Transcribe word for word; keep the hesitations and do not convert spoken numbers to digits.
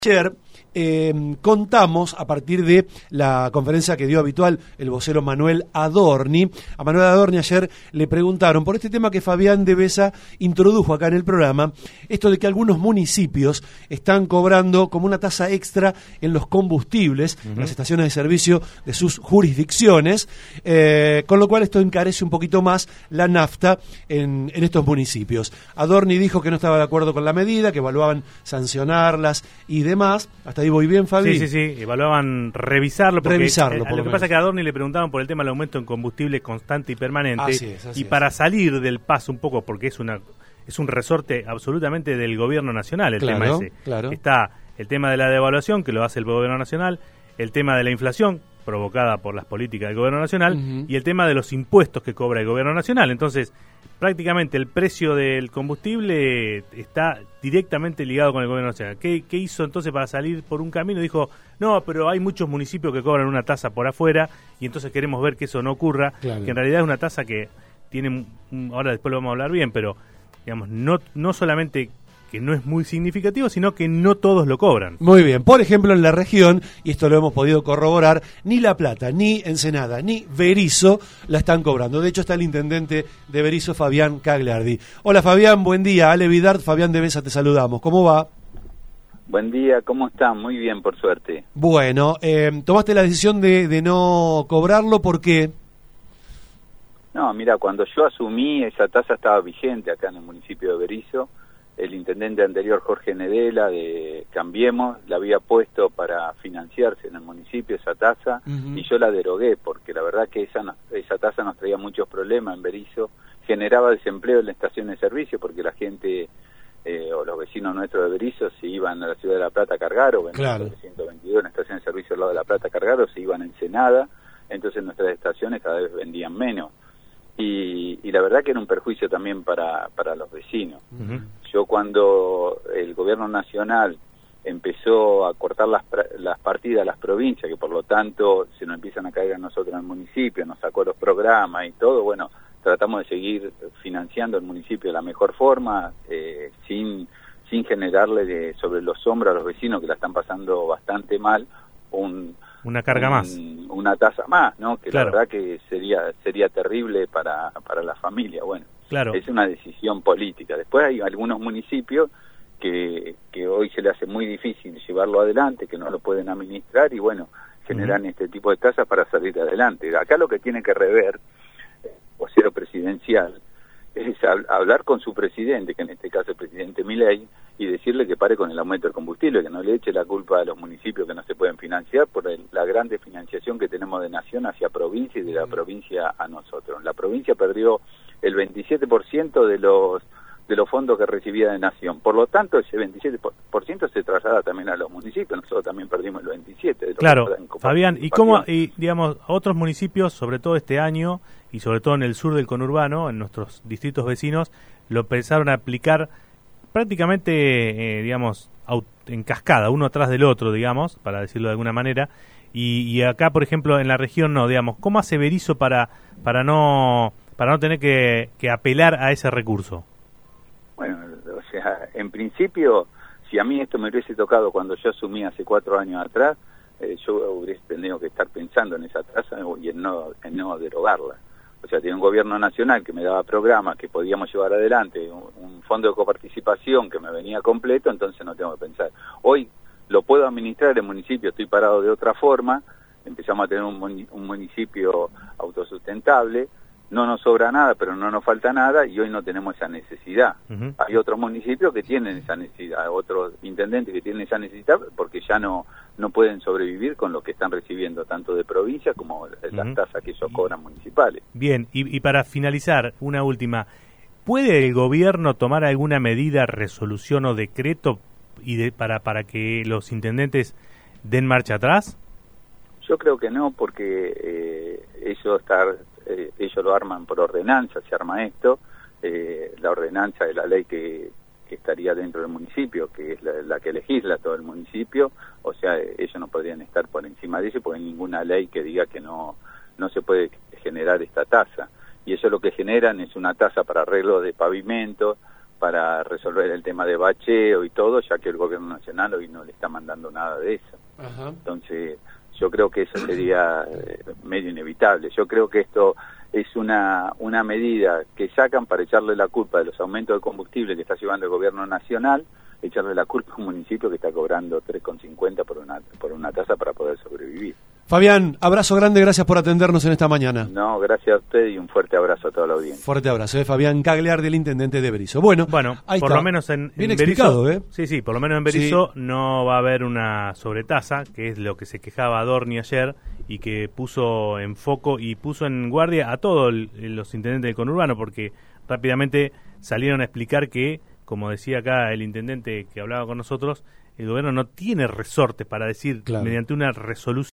Ayer eh, contamos, a partir de la conferencia que dio habitual el vocero Manuel Adorni, a Manuel Adorni ayer le preguntaron por este tema que Fabián de Besa introdujo acá en el programa, esto de que algunos municipios están cobrando como una tasa extra en los combustibles, uh-huh. en las estaciones de servicio de sus jurisdicciones, eh, con lo cual esto encarece un poquito más la nafta en, en estos municipios. Adorni dijo que no estaba de acuerdo con la medida, que evaluaban sancionarlas y de demás. Hasta ahí voy bien, Fabi. Sí, sí, sí, evaluaban revisarlo. Porque revisarlo, eh, por lo lo que menos. pasa es que a Adorni le preguntaban por el tema del aumento en combustible constante y permanente. Así es, así y es. para salir del paso un poco, porque es una es un resorte absolutamente del gobierno nacional el claro, tema ese. Claro. Está el tema de la devaluación, que lo hace el gobierno nacional, el tema de la inflación, provocada por las políticas del gobierno nacional, uh-huh. y el tema de los impuestos que cobra el gobierno nacional. Entonces, prácticamente el precio del combustible está directamente ligado con el gobierno nacional. ¿Qué, qué hizo entonces para salir por un camino? Dijo, no, pero hay muchos municipios que cobran una tasa por afuera y entonces queremos ver que eso no ocurra, claro. que en realidad es una tasa que tiene, ahora después lo vamos a hablar bien, pero digamos, no, no solamente que no es muy significativo, sino que no todos lo cobran. Muy bien, por ejemplo en la región, y esto lo hemos podido corroborar, ni La Plata, ni Ensenada, ni Berisso la están cobrando. De hecho está el intendente de Berisso, Fabián Cagliardi. Hola Fabián, buen día. Ale Vidart, Fabián de Besa, te saludamos. ¿Cómo va? Buen día, ¿cómo están? Muy bien, por suerte. Bueno, eh, tomaste la decisión de, de no cobrarlo, ¿por qué? No, mira, cuando yo asumí, esa tasa estaba vigente acá en el municipio de Berisso. El intendente anterior, Jorge Nedela, de Cambiemos, la había puesto para financiarse en el municipio esa tasa, uh-huh. y yo la derogué, porque la verdad que esa, esa tasa nos traía muchos problemas en Berisso, generaba desempleo en la estación de servicio, porque la gente, eh, o los vecinos nuestros de Berisso, se iban a la ciudad de La Plata a cargar, o en claro. el ciento veintidós, en la estación de servicio al lado de La Plata a cargar, o se iban a Ensenada, entonces nuestras estaciones cada vez vendían menos. Y, y la verdad que era un perjuicio también para, para los vecinos. Uh-huh. Yo cuando el gobierno nacional empezó a cortar las, las partidas a las provincias, que por lo tanto se nos empiezan a caer a nosotros en el municipio, nos sacó los programas y todo, bueno, tratamos de seguir financiando el municipio de la mejor forma, eh, sin, sin generarle de, sobre los hombros a los vecinos que la están pasando bastante mal, un... Una carga un, más. Una tasa más, ¿no? Que claro. la verdad que sería sería terrible para, para la familia. Bueno, claro. es una decisión política. Después hay algunos municipios que, que hoy se le hace muy difícil llevarlo adelante, que no lo pueden administrar y bueno, generan uh-huh. este tipo de tasas para salir adelante. Acá lo que tiene que rever el vocero presidencial es hablar con su presidente, que en este caso es el presidente Milei, y decirle que pare con el aumento del combustible, que no le eche la culpa a los municipios que no se pueden financiar por el, la grande financiación que tenemos de nación hacia provincia y de la provincia a nosotros. La provincia perdió el veintisiete por ciento de los de los fondos que recibía de nación. Por lo tanto, ese veintisiete por ciento se traslada también a los municipios. Nosotros también perdimos el veintisiete por ciento. Claro, Fabián, ¿y cómo, y, digamos, otros municipios, sobre todo este año, y sobre todo en el sur del conurbano, en nuestros distritos vecinos, lo empezaron a aplicar prácticamente, eh, digamos, en cascada, uno atrás del otro, digamos, para decirlo de alguna manera, y, y acá, por ejemplo, en la región no, digamos, ¿cómo hace Berisso para para no para no tener que, que apelar a ese recurso? Bueno, o sea, en principio, si a mí esto me hubiese tocado cuando yo asumí hace cuatro años atrás, eh, yo hubiese tenido que estar pensando en esa tasa y en no, en no derogarla. O sea, tiene un gobierno nacional que me daba programas que podíamos llevar adelante, un, un fondo de coparticipación que me venía completo, entonces no tengo que pensar. Hoy lo puedo administrar el municipio, estoy parado de otra forma, empezamos a tener un, un municipio autosustentable, no nos sobra nada, pero no nos falta nada y hoy no tenemos esa necesidad. Uh-huh. Hay otros municipios que tienen esa necesidad, otros intendentes que tienen esa necesidad porque ya no no pueden sobrevivir con lo que están recibiendo tanto de provincia como las uh-huh. tasas que ellos cobran municipales. Bien, y, y para finalizar, una última, ¿puede el gobierno tomar alguna medida, resolución o decreto y de, para, para que los intendentes den marcha atrás? Yo creo que no, porque eh, ellos estar Eh, ellos lo arman por ordenanza, se arma esto, eh, la ordenanza de la ley que, que estaría dentro del municipio, que es la, la que legisla todo el municipio, o sea, eh, ellos no podrían estar por encima de eso, porque hay ninguna ley que diga que no, no se puede generar esta tasa, y eso lo que generan es una tasa para arreglo de pavimento, para resolver el tema de bacheo y todo, ya que el gobierno nacional hoy no le está mandando nada de eso. Ajá. Entonces, yo creo que eso sería eh, medio inevitable. Yo creo que esto es una, una medida que sacan para echarle la culpa de los aumentos de combustible que está llevando el gobierno nacional, echarle la culpa a un municipio que está cobrando tres con cincuenta por una, por una tasa para poder sobrevivir. Fabián, abrazo grande, gracias por atendernos en esta mañana. No, gracias a usted y un fuerte abrazo a toda la audiencia. Fuerte abrazo, ¿eh? Fabián Cagliardi, el intendente de Berisso. Bueno, bueno ahí por está. lo menos en, Bien en explicado, Berisso, ¿eh? Sí, sí, por lo menos en Berisso sí. no va a haber una sobretasa, que es lo que se quejaba Adorni ayer y que puso en foco y puso en guardia a todos los intendentes del conurbano, porque rápidamente salieron a explicar que, como decía acá el intendente que hablaba con nosotros, el gobierno no tiene resortes para decir, claro, mediante una resolución